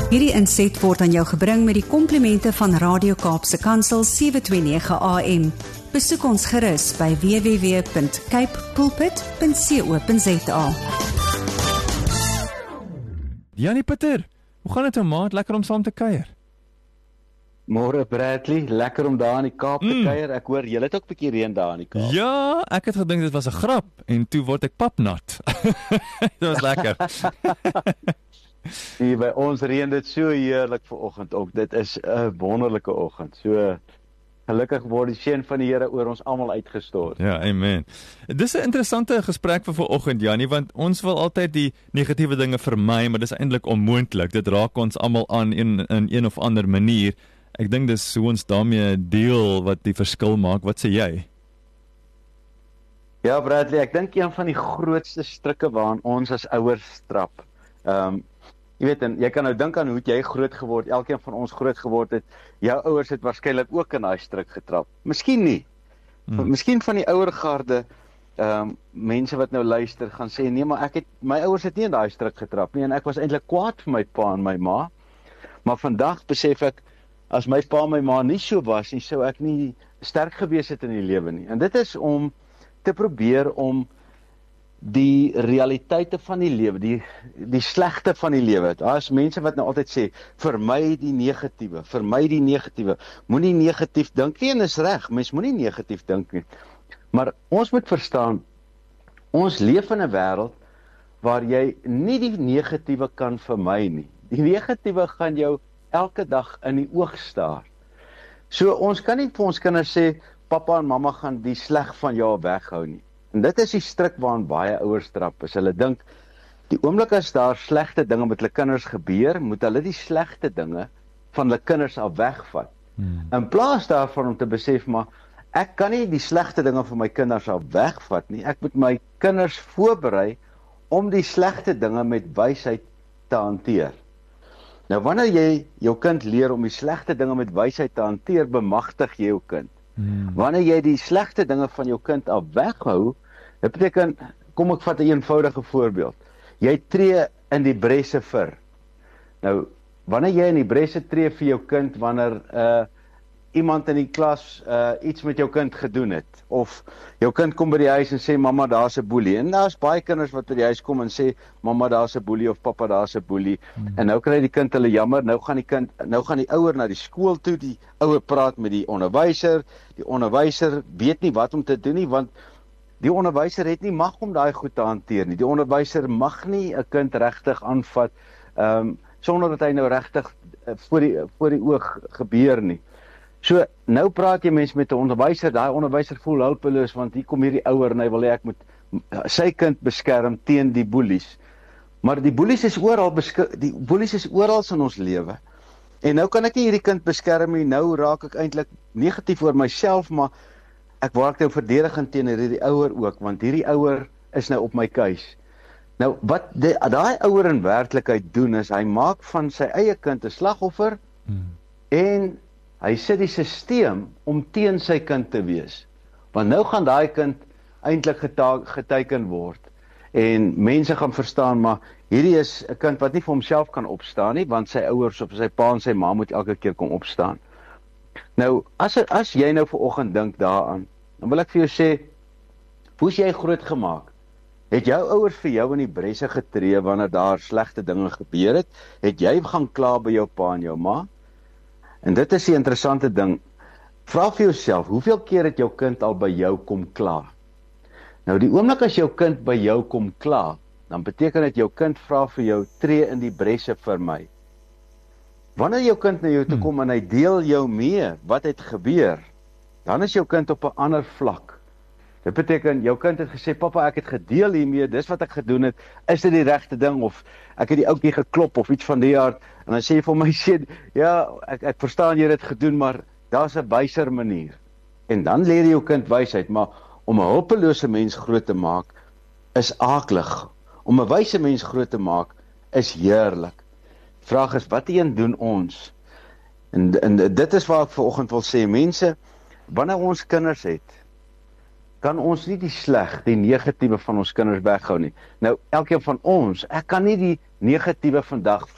Hierdie inset word aan jou gebring met die komplimente van Radio Kaapse Kansel 729 AM. Besoek ons gerus by www.capepulpit.co.za. Janie Pieter, hoe gaan dit ou maat? Lekker om saam te kuier. Môre Bradley, lekker om daar in die Kaap te kuier. Ek hoor julle het ook 'n bietjie reën daar in die Kaap. Ja, ek het gedink dit was 'n grap en toe word ek papnat. Dit was lekker. Hier by ons reën dit so heerlik vanoggend ook. Dit is 'n wonderlike oggend. So gelukkig word die seën van die Here oor ons almal uitgestort. Ja, amen. Dis 'n interessante gesprek vir vanoggend, Janie, want ons wil altyd die negatiewe dinge vermy, maar dis eintlik onmoontlik. Dit raak ons almal aan in een of ander manier. Ek dink dis hoe ons daarmee deel wat die verskil maak. Wat sê jy? Ja, Bradley, ek dink een van die grootste strikke waaraan ons as ouers trap. Jy weet, en jy kan nou dink aan hoe jy groot geword, elkeen van ons groot geword het. Jou ouers het waarskynlik ook in daai strik getrap. Miskien nie. Miskien van die ouer garde, mense wat nou luister, gaan sê, nee, maar my ouers het nie in daai strik getrap nie, en ek was eintlik kwaad vir my pa en my ma. Maar vandag besef ek, as my pa en my ma nie so was nie, sou ek nie sterk gewees het in die lewe nie. En dit is om te probeer om die realiteite van die lewe, die slegte van die lewe. Daar is mense wat nou altyd sê, vermy die negatiewe, moenie negatief dink nie, en is reg, mens moenie negatief dink nie. Maar ons moet verstaan, ons leef in 'n wêreld waar jy nie die negatiewe kan vermy nie. Die negatiewe gaan jou elke dag in die oog staar. So ons kan nie vir ons kinders sê, papa en mamma gaan die sleg van jou weghou nie. En dit is die strik waaraan baie ouers trap, is hulle dink, die oomblik as daar slegte dinge met hulle kinders gebeur, moet hulle die slegte dinge van hulle kinders af wegvat. In plaas daarvan om te besef, maar ek kan nie die slegte dinge van my kinders af wegvat nie, ek moet my kinders voorberei om die slegte dinge met wysheid te hanteer. Nou wanneer jy jou kind leer om die slegte dinge met wysheid te hanteer, bemagtig jy jou kind. Wanneer jy die slegte dinge van jou kind af weghou, dit beteken, kom ek vat 'n eenvoudige voorbeeld. Jy tree in die bresse vir. Nou, wanneer jy in die bresse tree vir jou kind, wanneer iemand in die klas iets met jou kind gedoen het, of jou kind kom by die huis en sê, mamma, daar's 'n boelie, en daar's baie kinders wat by die huis kom en sê, mamma, daar's 'n boelie, of papa, daar's 'n boelie, en nou kry die kind hulle jammer, nou gaan die ouer na die skool toe, die ouer praat met die onderwyser weet nie wat om te doen nie, want die onderwyser het nie mag om daai goed te hanteer nie, die onderwyser mag nie 'n kind regtig aanvat, sonder dat hy nou regtig voor die oog gebeur nie. So, nou praat jy mens met 'n onderwyser, daai onderwyser voel hulpeloos, want hier kom hierdie ouer en hy wil hê ek moet sy kind beskerm teen die boelies. Maar die boelies is oral in ons lewe. En nou kan ek nie hierdie kind beskerm nie, nou raak ek eintlik negatief oor myself, maar ek waak nou verdedigend teen hierdie ouer ook, want hierdie ouer is nou op my keus. Nou, wat daai ouer in werklikheid doen, is hy maak van sy eie kind 'n slagoffer, en hy sit die stelsel om teen sy kind te wees. Want nou gaan daai kind eintlik geteken word. En mense gaan verstaan, maar hierdie is 'n kind wat nie vir homself kan opstaan nie, want sy ouers of sy pa en sy ma moet elke keer kom opstaan. Nou, as jy nou vanoggend dink daaraan, dan wil ek vir jou sê, hoe's jy groot gemaak? Het jou ouers vir jou in die bresse getree wanneer daar slegte dinge gebeur het? Het jy gaan kla by jou pa en jou ma? En dit is die interessante ding, vra vir jouself, hoeveel keer het jou kind al by jou kom kla? Nou die oomblik as jou kind by jou kom kla, dan beteken dit jou kind vra vir jou, tree in die bresse vir my. Wanneer jou kind na jou toe kom en hy deel jou mee wat het gebeur, dan is jou kind op 'n ander vlak. Dit beteken, jou kind het gesê, papa, ek het gedeel hiermee, dis wat ek gedoen het, is dit die regte ding, of ek het die ouetjie geklop, of iets van die aard, en dan sê jy vir my, sê, ja, ek verstaan jy het gedoen, maar daar's 'n wyser manier. En dan leer jy jou kind wysheid, maar om 'n hulpelose mens groot te maak, is aaklig. Om 'n wyse mens groot te maak, is heerlik. Vraag is, wat doen ons? En dit is waar ek vanoggend wil sê, mense, wanneer ons kinders het, kan ons nie die negatiewe van ons kinders weghou nie. Nou, elkeen van ons, ek kan nie die negatiewe vandag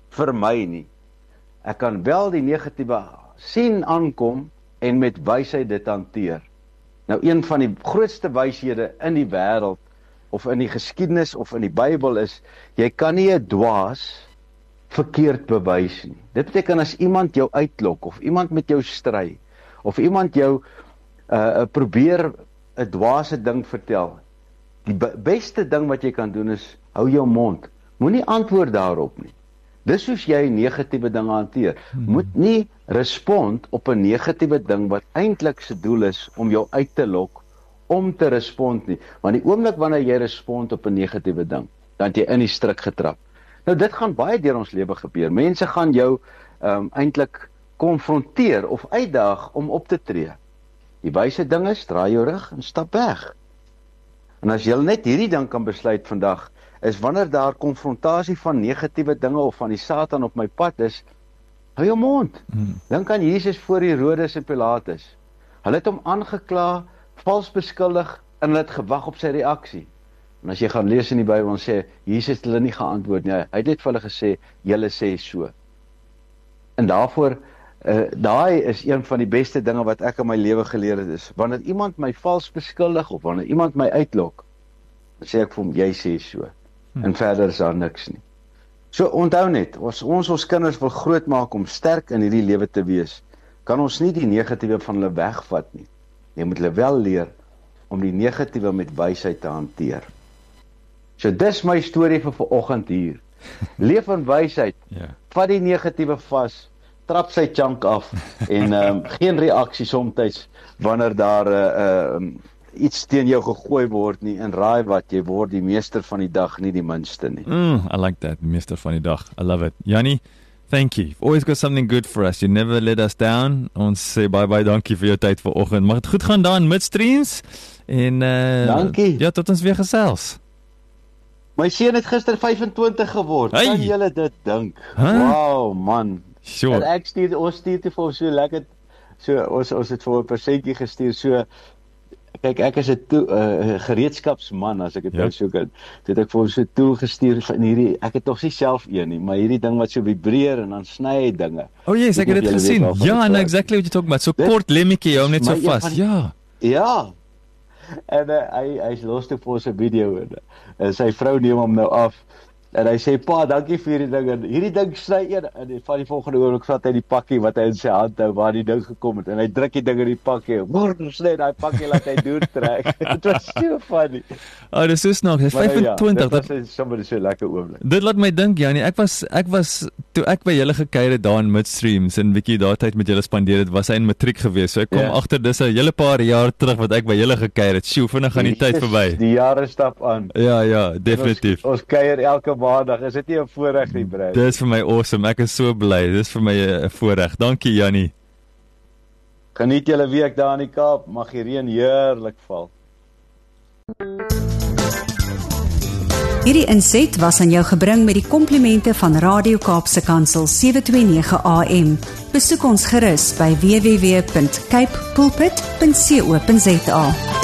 vermy nie. Ek kan wel die negatiewe sien aankom en met wysheid dit hanteer. Nou, een van die grootste wyshede in die wêreld, of in die geskiedenis, of in die Bybel is, jy kan nie 'n dwaas verkeerd bewys nie. Dit beteken as iemand jou uitlok, of iemand met jou stry, of iemand jou probeer 'n dwaase ding vertel, die beste ding wat jy kan doen is, hou jou mond. Moenie antwoord daarop nie. Dis soos jy negatiewe dinge hanteer. Moet nie respond op 'n negatiewe ding wat eintlik se doel is om jou uit te lok, om te respond nie. Want die oomblik wanneer jy respond op 'n negatiewe ding, dan het jy in die struik getrap. Nou dit gaan baie deur ons lewe gebeur. Mense gaan jou eintlik konfronteer of uitdaag om op te tree. Die wyse ding is, draai jou rug en stap weg. En as jy net hierdie ding kan besluit vandag, is wanneer daar konfrontasie van negatiewe dinge of van die Satan op my pad is, hou jou mond. Dink aan Jesus voor Herodes en Pilatus. Hulle het hom aangekla, vals beskuldig, en hulle het gewag op sy reaksie. En as jy gaan lees in die Bybel en sê, Jesus het hulle nie geantwoord nie, hy het net vir hulle gesê, julle sê so. En daarvoor, daai is een van die beste dinge wat ek in my lewe geleer het is, wanneer iemand my vals beskuldig, of wanneer iemand my uitlok, dan sê ek vir hom, jy sê so. En verder is daar niks nie. So onthou net, as ons kinders wil grootmaak om sterk in hierdie lewe te wees, kan ons nie die negatiewe van hulle wegvat nie. Jy moet hulle wel leer om die negatiewe met wysheid te hanteer. So dis my storie vir vanoggend hier. Leef in wysheid, vat die negatiewe vas, trap sy chunk af, en geen reaksie somtyds, wanneer daar iets teen jou gegooi word nie, en raai wat, jy word die meester van die dag, nie die minste nie. I like that, meester van die dag. I love it. Jannie, thank you. You've always got something good for us. You never let us down. Ons sê bye dankie vir jou tyd vanoggend. Mag dit goed gaan daar in Midstreams. En dankie. Ja, tot ons weer gesels. My seun het gister 25 geword. Hey. Kan julle dit dink? Wow, man. Sure. En ons stuur te vir hom so lekker, ons het vir 'n persentjie gestuur, so kyk, ek is 'n gereedskapsman, as ek dit nou so kan. Dit het ek vir hom so tool gestuur van hierdie, ek het nog nie self een nie, maar hierdie ding wat so vibreer en dan sny hy dinge. Oh yes, ek het dit gesien. Ja, no, exactly what you talk about. So kort lemmetjie, hou net so vas. Ja. Ja. En hy los toe vir ons 'n video en sy vrou neem hom nou af. En hy sê, pa, dankie vir hierdie ding, en hierdie ding sny een, en van die volgende oomblik vat hy die pakkie wat hy in sy hand hou, waar die ding gekom het, en hy druk die ding in die pakkie, sny die pakkie, laat hy doortrek. Het was so funny. Oh, dis so snaaks, hy is 25. Dit was sommer so lekker oomblik. Dit laat my dink, Jannie, ek was, toe ek by julle gekuier het daar in Midstreams, en bietjie daar tyd met julle spandeer het, was hy in matriek gewees, so ek kom agter, dis 'n hele paar jaar terug, wat ek by julle gekuier het. Sjoe, vinnig gaan die tyd verby. Die jare stap aan. Ja, definitief. Ons kuier elke maandag, is dit nie 'n voorreg nie, Brad? Dis vir my awesome, ek is so bly, dis vir my 'n voorreg. Dankie, Jannie. Geniet julle week daar in die Kaap, mag die reën heerlik val. Hierdie inset was aan jou gebring met die komplimente van Radio Kaapse Kansel 729 AM. Besoek ons gerus by www.cape pulpit.co.za.